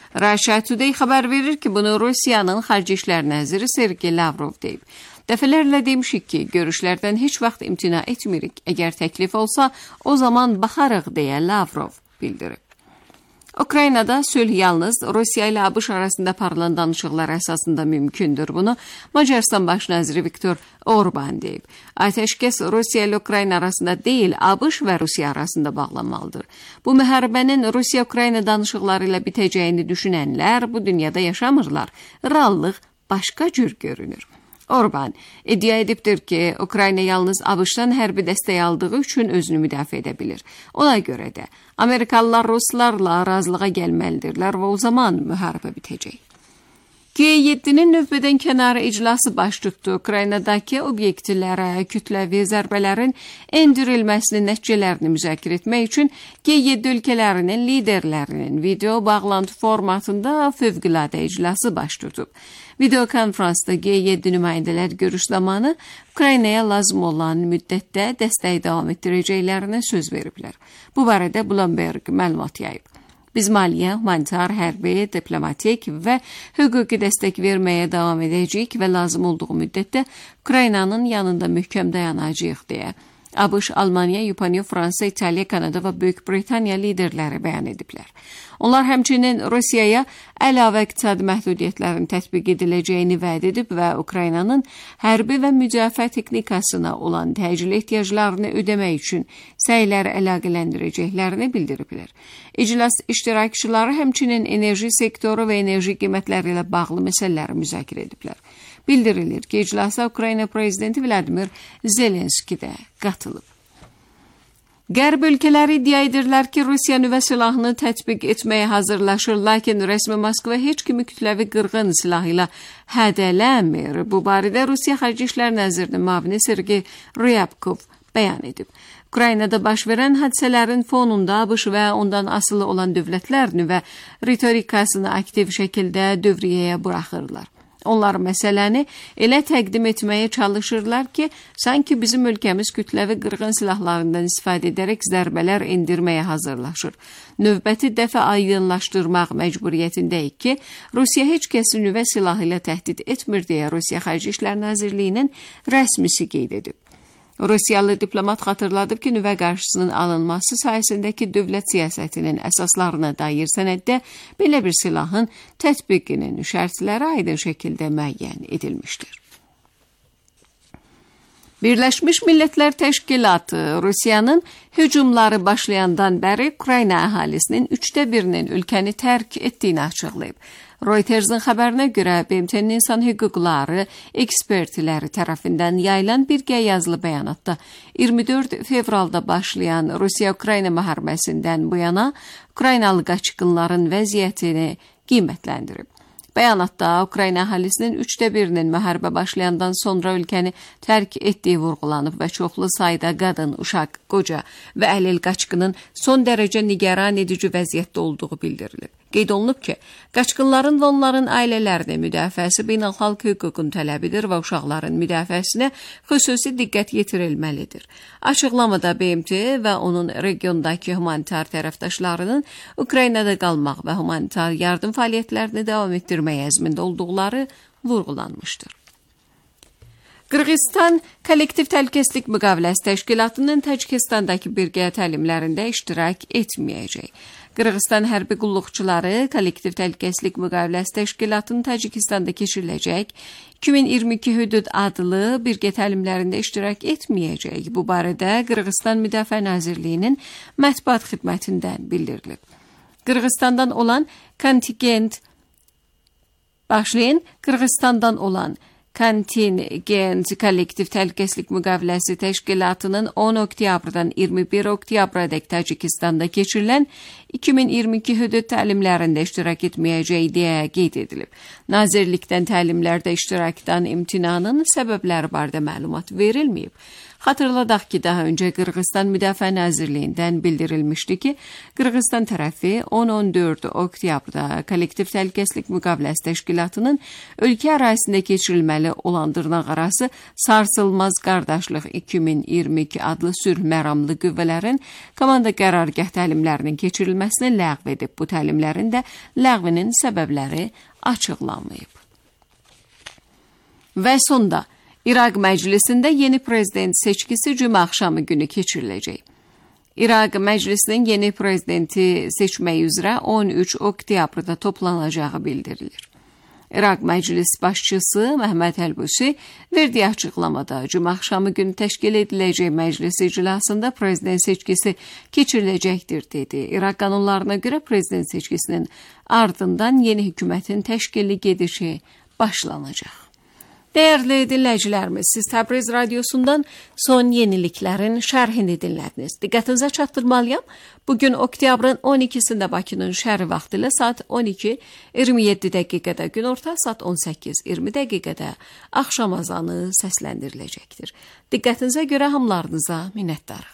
Russia Today xəbər verir ki, bunu Rusiyanın Xarici İşlər Naziri Sergey Lavrov deyib. Dəfələrlə demişik ki, görüşlərdən heç vaxt imtina etmirik. Əgər təklif olsa, o zaman baxarıq deyə Lavrov bildirib. Ukraynada sülh yalnız Rusiya ilə ABŞ arasında aparılan danışıqlar əsasında mümkündür. Bunu Macaristan baş naziri Viktor Orban deyib. Atəşkəs Rusiya ilə Ukrayna arasında deyil, ABŞ və Rusiya arasında bağlanmalıdır. Bu müharibənin Rusiya-Ukrayna danışıqları ilə bitəcəyini düşünənlər bu dünyada yaşamırlar. Reallıq başqa cür görünür. Orban iddia edibdir ki, Ukrayna yalnız ABŞ-dan hərbi dəstək aldığı üçün özünü müdafiə edə bilir. Ona görə də Amerikalılar Ruslarla razılığa gəlməlidirlər və o zaman müharibə bitəcək. G7-nin növbədən kənarı iclası baş tutdu. Ukraynadakı obyektlərə kütləvi zərbələrin endirilməsinin nəticələrini müzakirə etmək üçün G7 ölkələrinin liderlərinin video bağlantı formatında fövqəladə iclası baş tutub. Video konferansda G7 nümayəndələr görüş zamanı Ukraynaya lazım olan müddətdə dəstəyi davam etdirəcəklərinə söz veriblər. Bu barədə Bloomberg məlumat yayıb. Biz maliyyə, humanitar, hərbi, diplomatik və hüquqi dəstək verməyə davam edəcəyik və lazım olduğu müddətdə Ukraynanın yanında möhkəm dayanacağıq deyə ABŞ, Almaniya, Yaponiya, Fransa, İtaliya, Kanada və Böyük Britaniya liderləri bəyan ediblər. Onlar həmçinin Rusiyaya əlavə iqtisadi məhdudiyyətlərin tətbiq ediləcəyini vəd edib və Ukraynanın hərbi və müdafiə texnikasına olan təcili ehtiyaclarını ödəmək üçün səyləri əlaqələndirəcəklərini bildiriblər. İclas iştirakçıları həmçinin enerji sektoru və enerji qiymətləri ilə bağlı məsələləri müzakirə ediblər. Bildirilir ki, iclasa Ukrayna prezidenti Vladimir Zelenski də qatılıb. Qərb ölkələri iddia edirlər ki, Rusiya nüvə silahını tətbiq etməyə hazırlaşır, lakin rəsmi Moskva heç kimi kütləvi qırğın silahı ilə hədələmir. Bu barədə Rusiya Xarici İşlər Nazirinin müavini Sergey Ryabkov bəyan edib. Ukraynada baş verən hadisələrin fonunda ABŞ və ondan asılı olan dövlətlər nüvə ritorikasını aktiv şəkildə dövriyyəyə buraxırlar. Onlar məsələni elə təqdim etməyə çalışırlar ki, sanki bizim ölkəmiz kütləvi qırğın silahlarından istifadə edərək zərbələr endirməyə hazırlaşır. Növbəti dəfə aydınlaşdırmaq məcburiyyətindəyik ki, Rusiya heç kəsi nüvə silahı ilə təhdid etmir deyə Rusiya Xarici İşlər Nazirliyinin rəsmisi qeyd edib. Rusiyalı diplomat xatırladıb ki, nüvə qarşısının alınması sayəsindəki dövlət siyasətinin əsaslarına dair sənəddə belə bir silahın tətbiqinin şərtləri aydın şəkildə müəyyən edilmişdir. Birləşmiş Millətlər Təşkilatı Rusiyanın hücumları başlayandan bəri Ukrayna əhalisinin 1/3-nin ölkəni tərk etdiyini açıqlayıb. Reuters'ın xəbərinə görə BMT-nin insan hüquqları ekspertləri tərəfindən yayılan birgə yazılı bəyanatda 24 fevralda başlayan Rusiya-Ukrayna müharibəsindən bu yana Ukraynalı qaçqınların vəziyyətini qiymətləndirib. Bəyanatda Ukrayna əhalisinin 1/3-nin müharibə başlayandan sonra ölkəni tərk etdiyi vurğulanıb və çoxlu sayda qadın, uşaq, qoca və əlil qaçqının son dərəcə nigaran edici vəziyyətdə olduğu bildirilib. Qeyd olunub ki, qaçqınların və onların ailələrinin müdafiəsi beynəlxalq hüququn tələbidir və uşaqların müdafiəsinə xüsusi diqqət yetirilməlidir. Açıqlamada BMT və onun regiondakı humanitar tərəfdaşlarının Ukraynada qalmaq və humanitar yardım fəaliyyətlərini davam etdirməyə əzmində olduqları vurğulanmışdır. Qırğızistan Kollektiv Təhlükəsizlik Müqaviləsi Təşkilatının Tacikistandakı birgə təlimlərində iştirak etməyəcək. Qırğızistan hərbi qulluqçuları Kollektiv Təhlükəsizlik Müqaviləsi Təşkilatının Tacikistanda keçiriləcək 2022 hüdud adlı birgə təlimlərində iştirak etməyəcək. Bu barədə Qırğızistan Müdafiə Nazirliyinin mətbuat xidmətindən bildirilib. Qırğızıstandan olan kontingent Kollektiv Təhlükəsizlik Müqaviləsi Təşkilatının 10 oktyabrdan 21 oktyabradək Tacikistanda keçirilən 2022 hüdud təlimlərində iştirak etməyəcəyi deyə qeyd edilib. Nazirlikdən təlimlərdə iştirakdan imtinanın səbəbləri barədə məlumat verilməyib. Xatırladaq ki, daha önce Qırğızstan Müdafiə Nazirliyindən bildirilmişdi ki, Qırğızstan tərəfi 10-14 oktyabrda kollektiv təhlükəsizlik müqaviləsi təşkilatının ölkə ərazisində keçirilməli olan dırnaqarası Sarsılmaz Qardaşlıq 2022 adlı sülh məramlı qüvvələrin komanda qərargah təlimlərinin keçirilməsini ləğv edib. Bu təlimlərin də ləğvinin səbəbləri açıqlanmayıb. Və sonda İraq Məclisində yeni prezident seçkisi cümə axşamı günü keçiriləcək. İraq Məclisinin yeni prezidenti seçmək üzrə 13 oktyabrda toplanacağı bildirilir. İraq Məclis başçısı Məhəmməd Əlbusi verdiyi açıqlamada cümə axşamı günü təşkil ediləcək məclis iclasında prezident seçkisi keçiriləcəkdir dedi. İraq qanunlarına görə prezident seçkisinin ardından yeni hökumətin təşkili gedişi başlanacaq. Dəyərli dinləyicilərimiz, siz Təbriz Radyosu'ndan son yeniliklərin şərhini dinlədiniz. Diqqətinizə çatdırmalıyam. Bugün oktyabrın 12-sində Bakının şəhəri vaxtı ilə saat 12:27 dəqiqədə, günorta saat 18:20 dəqiqədə axşam azanı səsləndiriləcəkdir. Diqqətinizə görə hamılarınıza minnətdarıq.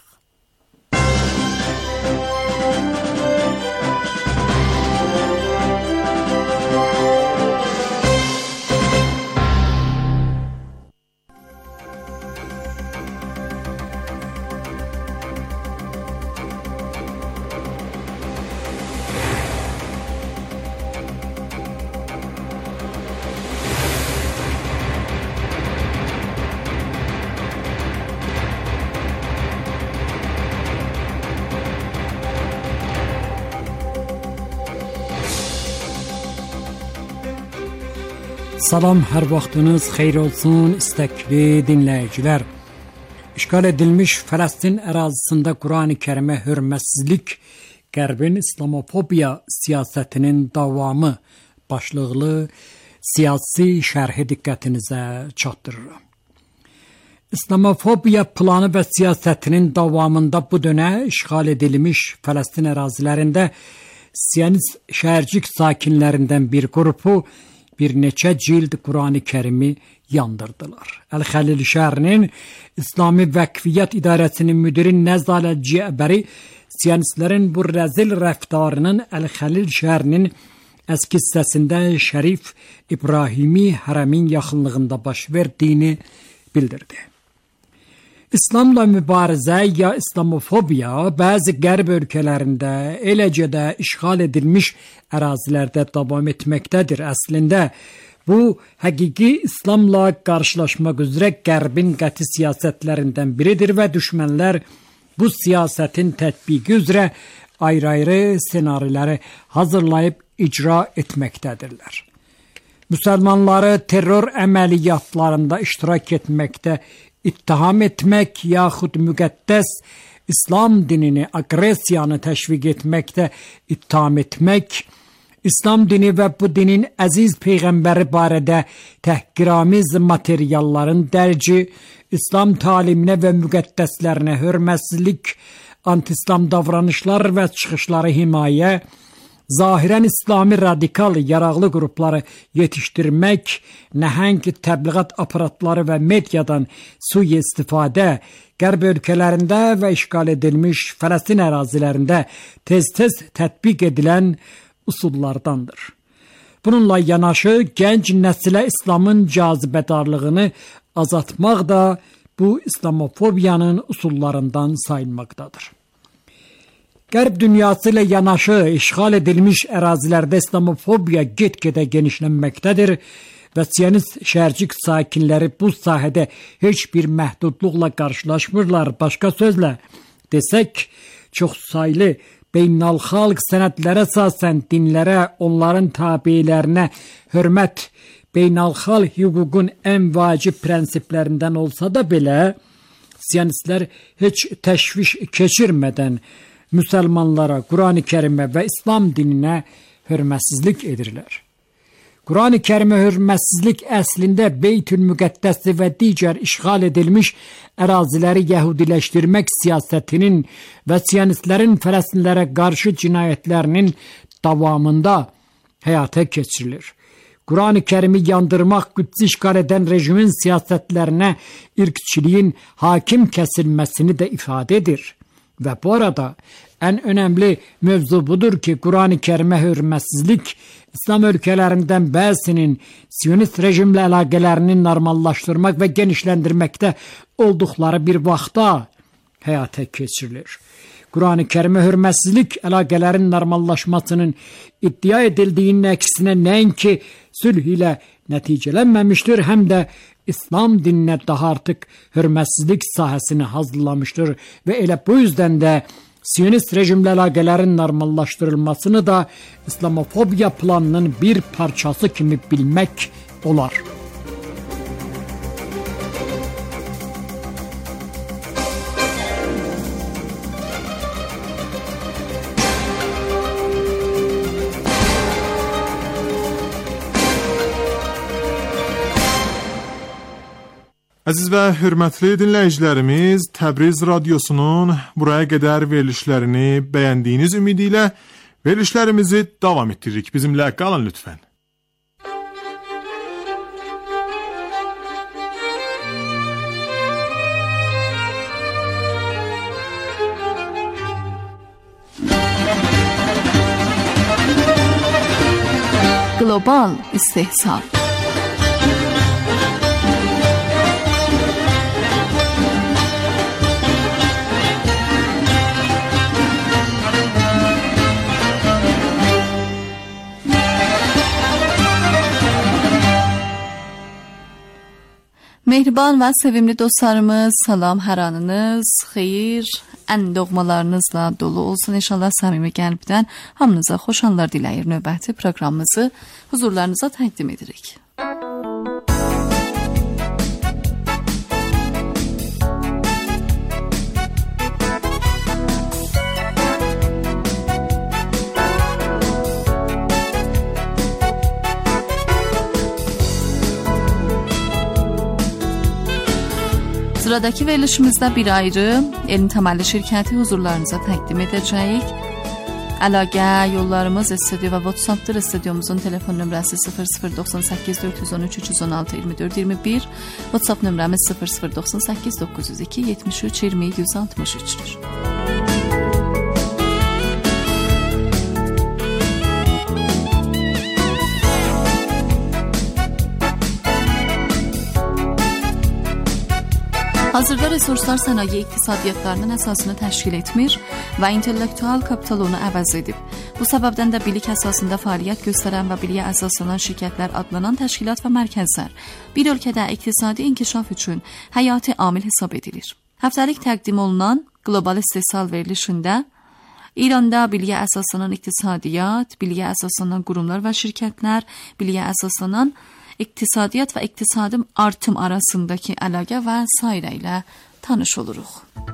Salam, hər vaxtınız xeyir olsun istəkli dinləyicilər. İşğal edilmiş Fələstin ərazisində Qurani Kərimə hörmətsizlik, Qərbin İslamofobiya siyasətinin davamı başlıqlı siyasi şərhi diqqətinizə çatdırıram. İslamofobiya planı və siyasətinin davamında bu dönə işğal edilmiş Fələstin ərazilərində Siyonist şəhərcik sakinlərindən bir qrupu bir neçə cild Qurani Kərimi yandırdılar. Əl-Xəlil şəhərinin İslami Vəqfiyyət İdarəsinin müdiri Nəzal Cəbəri Siyonistlərin bu rəzil rəftarının Əl-Xəlil şəhərinin əski hissəsində Şərif İbrahimi hərəmin yaxınlığında baş verdiyini bildirdi. İslamla mübarizə ya İslamofobiya bəzi qərb ölkələrində, eləcə də işğal edilmiş ərazilərdə davam etməkdədir. Əslində, bu həqiqi İslamla qarşılaşmaq üzrə qərbin qəti siyasətlərindən biridir və düşmənlər bu siyasətin tətbiqi üzrə ayrı-ayrı senariləri hazırlayıb icra etməkdədirlər. Müsəlmanları terror əməliyyatlarında iştirak etməkdə ittiham etmək yaxud müqəddəs İslam dinini, aqressiyanı təşviq etməkdə ittiham etmək, İslam dini və bu dinin əziz peyğəmbəri barədə təhqiramiz materialların dərci, İslam taliminə və müqəddəslərinə hörmətsizlik, anti-İslam davranışlar və çıxışları himayə, zahirən İslami radikal yaraqlı qrupları yetişdirmək, nəhəng təbliğat aparatları və mediadan sui-istifadə, qərb ölkələrində və işğal edilmiş Fələstin ərazilərində tez-tez tətbiq edilən üsullardandır. Bununla yanaşı, gənc nəsilə İslamın cazibədarlığını azaltmaq da bu İslamofobiyanın üsullarından sayılmaqdadır. Qərb dünyası ilə yanaşı işğal edilmiş ərazilərdə İslamofobiya get-gedə genişlənməkdədir və Siyonist şəhərcik sakinləri bu sahədə heç bir məhdudluqla qarşılaşmırlar. Başqa sözlə desək, çoxsaylı beynəlxalq sənədlərə əsasən dinlərə, onların tabələrinə hörmət beynəlxalq hüququn ən vacib prinsiplərindən olsa da belə, Siyonistlər heç təşviş keçirmədən müsəlmanlara, Qurani Kərimə və İslam dininə hörmətsizlik edirlər. Qurani Kərimə hörmətsizlik əslində Beytül-Müqəddəsi və digər işğal edilmiş əraziləri yəhudiləşdirmək siyasətinin və Siyonistlərin Fələstinlərə qarşı cinayətlərinin davamında həyata keçirilir. Kur'an-ı Kerim'i yandırmak, Kudüs'ü işgal eden rejimin siyasetlerine ırkçılığın hakim kesilmesini de ifadedir. Ve bu arada en önemli mevzu budur ki Kur'an-ı Kerim'e hürmetsizlik, İslam ülkelerinden bazısının Siyonist rejimle alakalarını normallaştırmak ve genişlendirmekte oldukları bir vakta hayata geçirilir. Kur'an-ı Kerim'e hürmetsizlik alakaların normallaşmasının iddia edildiğinin aksine nenki sülh ile neticelenmemiştir, hem de İslam dinine daha artık hürmetsizlik sahasını hazırlamıştır ve öyle bu yüzden de Siyonist rejimle alakaların normallaştırılmasını da İslamofobiya planının bir parçası gibi bilmek olar. Əziz və hörmətli dinləyicilərimiz, Təbriz Radyosu'nun buraya qədər verilişlərini bəyəndiyiniz ümidi ilə verilişlərimizi davam etdiririk. Bizimlə qalın lütfən. Global istehsal. Mehriban və sevimli dostlarımız, salam, hər anınız xeyir, ən doğmalarınızla dolu olsun. İnşallah səmimi qəlbdən hamınıza xoş anlar diləyir. Növbəti proqramımızı huzurlarınıza təqdim edirik. Sıradaki verilişimizdə bir ayrı elm təməlli şirkəti huzurlarınıza təqdim edəcəyik. Əlaqə yollarımız studio və WhatsApp-dır. Studiomuzun telefon nömrəsi 0098 413 316 24 21, WhatsApp nömrəmiz 0098 902 73 20 163'dür. Hazırda resurslar sənaye iqtisadiyyatlarının əsasını təşkil etmir və intellektual kapital onu əvəz edib. Bu səbəbdən də bilik əsasında fəaliyyət göstərən və biliyə əsaslanan şirkətlər adlanan təşkilat və mərkəzlər bir ölkədə iqtisadi inkişaf üçün həyati amil hesab edilir. Həftəlik təqdim olunan qlobal istehsal verilişində İranda biliyə əsaslanan iqtisadiyyat, biliyə əsaslanan qurumlar və şirkətlər, biliyə əsaslanan iqtisadiyyat və iqtisadi artım arasındakı əlaqə və sairə ilə tanış oluruq.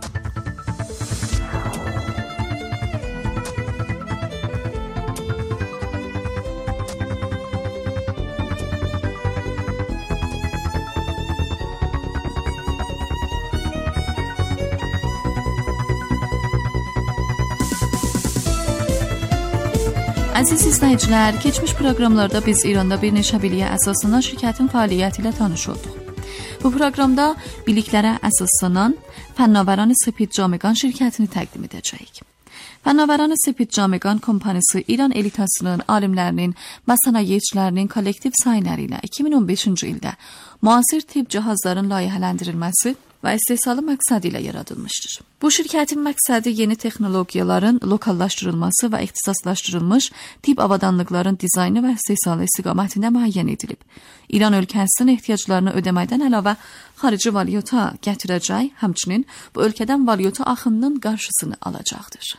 Əziz izləyicilər, keçmiş proqramlarda biz İranda bir neçə biliyə əsaslanan şirkətin fəaliyyəti ilə tanış olduq. Bu proqramda biliklərə əsaslanan Fənnavəran Sepid Camegan şirkətini təqdim edəcəyik. Fənnavəran Sepid Camegan kompaniyası İran elitasının, alimlərinin və sənayeçilərinin kollektiv sayıları ilə 2015-ci ildə müasir tibb cihazların layihələndirilməsi və istehsalı məqsədi ilə yaradılmışdır. Bu şirkətin məqsədi yeni texnologiyaların lokallaşdırılması və ixtisaslaşdırılmış tibb avadanlıqların dizaynı və istehsalı istiqamətində müəyyən edilib. İran ölkəsinin ehtiyaclarını ödəməkdən əlavə xarici valyuta gətirəcək, həmçinin bu ölkədən valyuta axınının qarşısını alacaqdır.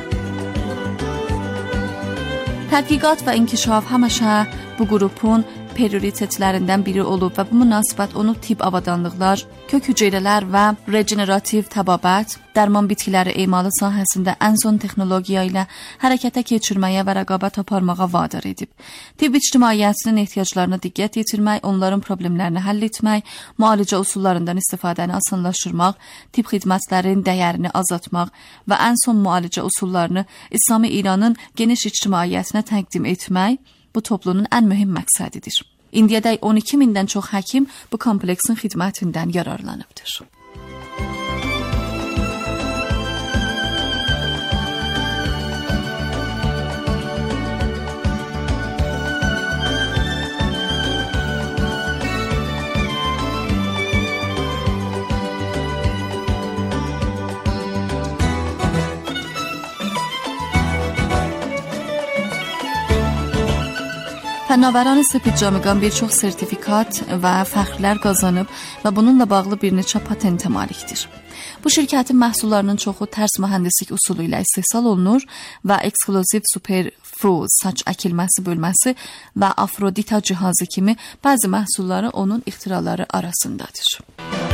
Tədqiqat və inkişaf həmişə bu qrupun prioritetlərindən biri olub və bu münasibət onu tibb avadanlıqlar, kök hüceyrələr və regenerativ təbabət, dərman bitkiləri emalı sahəsində ən son texnologiya ilə hərəkətə keçirməyə və rəqabət aparmağa vadar edib. Tibb ictimaiyyətinin ehtiyaclarına diqqət yetirmək, onların problemlərini həll etmək, müalicə üsullarından istifadəni asanlaşdırmaq, tibb xidmətlərinin dəyərini azaltmaq və ən son müalicə üsullarını İslami İranın geniş ictimaiyyətinə təqdim etmək bu toplunun ən mühüm məqsədidir. İndiyədək 12 mindən çox həkim bu kompleksin xidmətindən yararlanıbdır. Fənnavəran Sepidcamegan bir çox sertifikat və fəxrlər qazanıb və bununla bağlı bir neçə patentə malikdir. Bu şirkətin məhsullarının çoxu tərs mühəndislik üsulu ilə istehsal olunur və ekskluziv Superfru saç əkilməsi bölməsi və Afrodita cihazı kimi bəzi məhsulları onun ixtiraları arasındadır.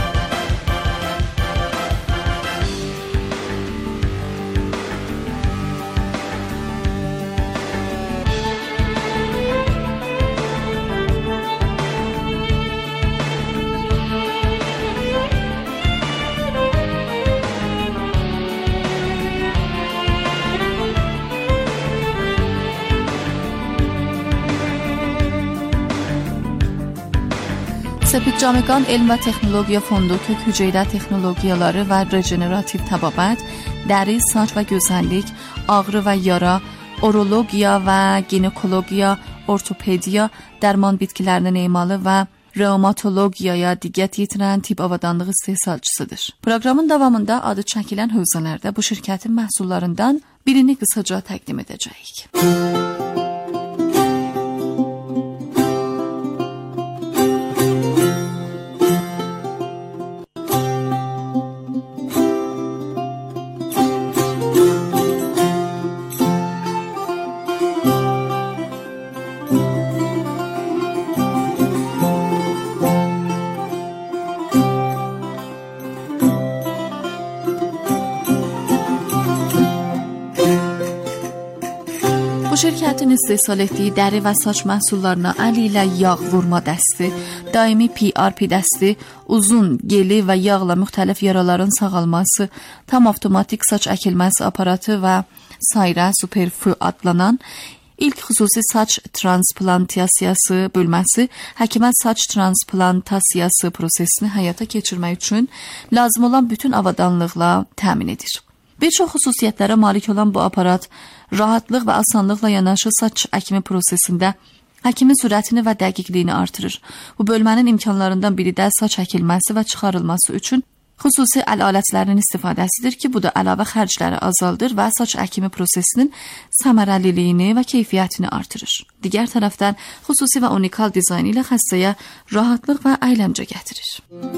Sepidcamegan Elm və Texnologiya Fondu kök hüceyrə texnologiyaları və regenerativ təbabət, dəri, saç və gözəllik, ağrı və yara, orologiya və ginekologiya, ortopediya, dərman bitkilərinin emalı və reumatologiyaya diqqət yetirən tibb avadanlığı istehsalçısıdır. Proqramın davamında adı çəkilən hövzələrdə bu şirkətin məhsullarından birini qısaca təqdim edəcəyik. Bu şirkətin istehsal etdiyi dəri və saç məhsullarına əl ilə yağ vurma dəsti, daimi PRP dəsti, uzun, geli və yağla müxtəlif yaraların sağalması, tam avtomatik saç əkilməsi aparatı və sairə Superfru adlanan ilk xüsusi saç transplantiyasiyası bölməsi həkimə saç transplantiyasiyası prosesini həyata keçirmək üçün lazım olan bütün avadanlıqla təmin edir. Bir çox xüsusiyyətlərə malik olan bu aparat rahatlıq və asanlıqla yanaşı saç əkimi prosesində həkimin sürətini və dəqiqliyini artırır. Bu bölmənin imkanlarından biri də saç əkilməsi və çıxarılması üçün xüsusi əl alətlərinin istifadəsidir ki, bu da əlavə xərcləri azaldır və saç əkimi prosesinin səmərəliliyini və keyfiyyətini artırır. Digər tərəfdən xüsusi və unikal dizayn ilə xəstəyə rahatlıq və əyləncə gətirir.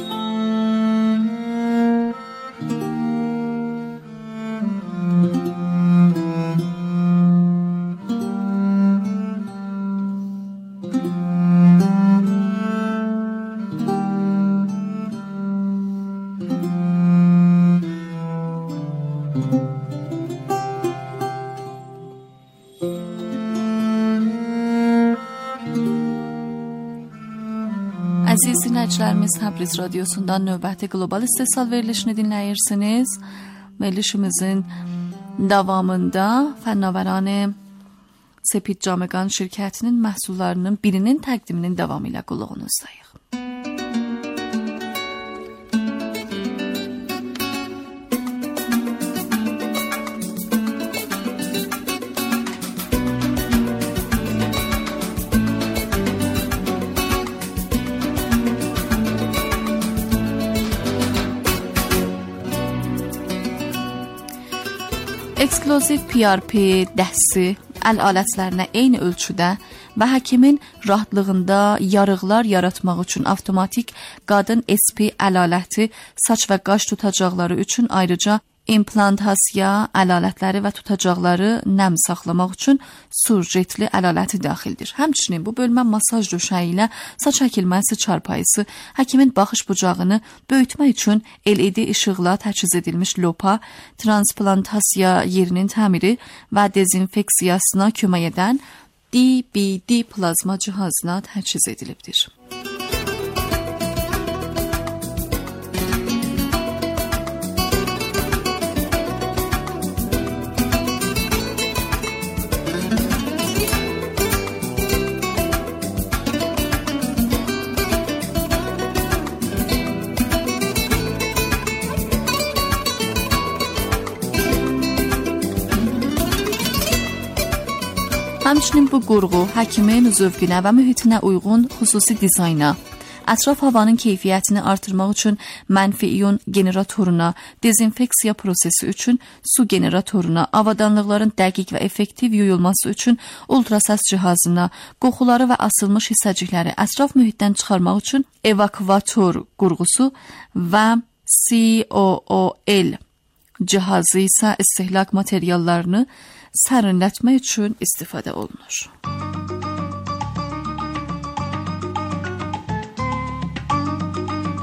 Əziz dinləyicilərimiz, Təbriz radiosundan növbəti qlobal istehsal verilişini dinləyirsiniz. Verilişimizin davamında Fənnavəran Sepidcamegan şirkətinin məhsullarının birinin təqdiminin davamı ilə qulağınızdayıq. Ekskluziv PRP dəsti əl alətlərinə eyni ölçüdə və həkimin rahatlığında yarıqlar yaratmaq üçün avtomatik qadın SP əl aləti, saç və qaş tutacaqları üçün ayrıca implantasiya əlallətləri və tutacaqları nəm saxlamaq üçün surjetli əlalləti daxildir. Həmçinin bu bölmə masaj döşəyi ilə saç əkilməsi çarpayısı, həkimin baxış bucağını böyütmək üçün LED işıqla təchiz edilmiş lopa, transplantasiya yerinin təmiri və dezinfeksiyasına kömək edən DBD plazma cihazına təchiz edilibdir. Həmçinin bu qurğu həkimin zövqünə və mühitinə uyğun xüsusi dizayna, ətraf havanın keyfiyyətini artırmaq üçün mənfi iyon generatoruna, dezinfeksiya prosesi üçün su generatoruna, avadanlıqların dəqiq və effektiv yuyulması üçün ultrasəs cihazına, qoxuları və asılmış hissəcikləri ətraf mühitdən çıxarmaq üçün evakuator qurğusu və COOL cihazı isə istehlak materiallarını sərinlətmək üçün istifadə olunur.